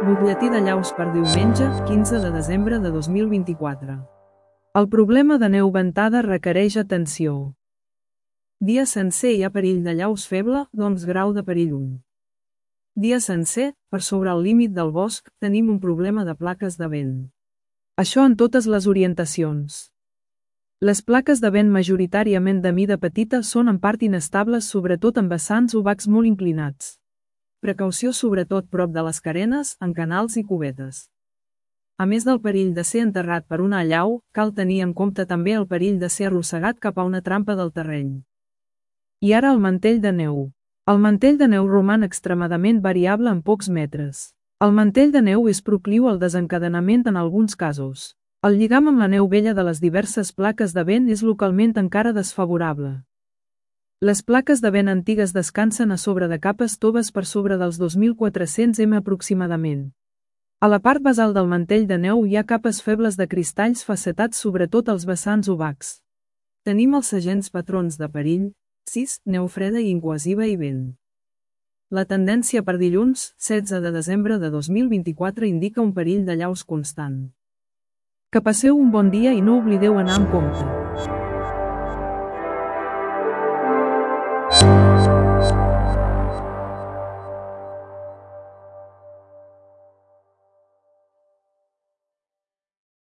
Butlletí de llaus per diumenge, 15 de desembre de 2024. El problema de neu ventada requereix atenció. Dia sencer hi ha perill de llaus feble, doncs grau de perill 1. Dia sencer, per sobre el límit del bosc, tenim un problema de plaques de vent. Això en totes les orientacions. Les plaques de vent majoritàriament de mida petita són en part inestables, sobretot en vessants o bacs molt inclinats. Precaució sobretot prop de les carenes, en canals i cubetes. A més del perill de ser enterrat per una allau, cal tenir en compte també el perill de ser arrossegat cap a una trampa del terreny. I ara el mantell de neu. El mantell de neu roman extremadament variable en pocs metres. El mantell de neu és procliu al desencadenament en alguns casos. El lligam amb la neu vella de les diverses plaques de vent és localment encara desfavorable. Les plaques de vent antigues descansen a sobre de capes toves per sobre dels 2.400 m aproximadament. A la part basal del mantell de neu hi ha capes febles de cristalls facetats sobretot als vessants o bacs. Tenim els segents patrons de perill, 6, neu freda i incohesiva i vent. La tendència per dilluns, 16 de desembre de 2024 indica un perill de llaus constant. Que passeu un bon dia i no oblideu anar amb compte.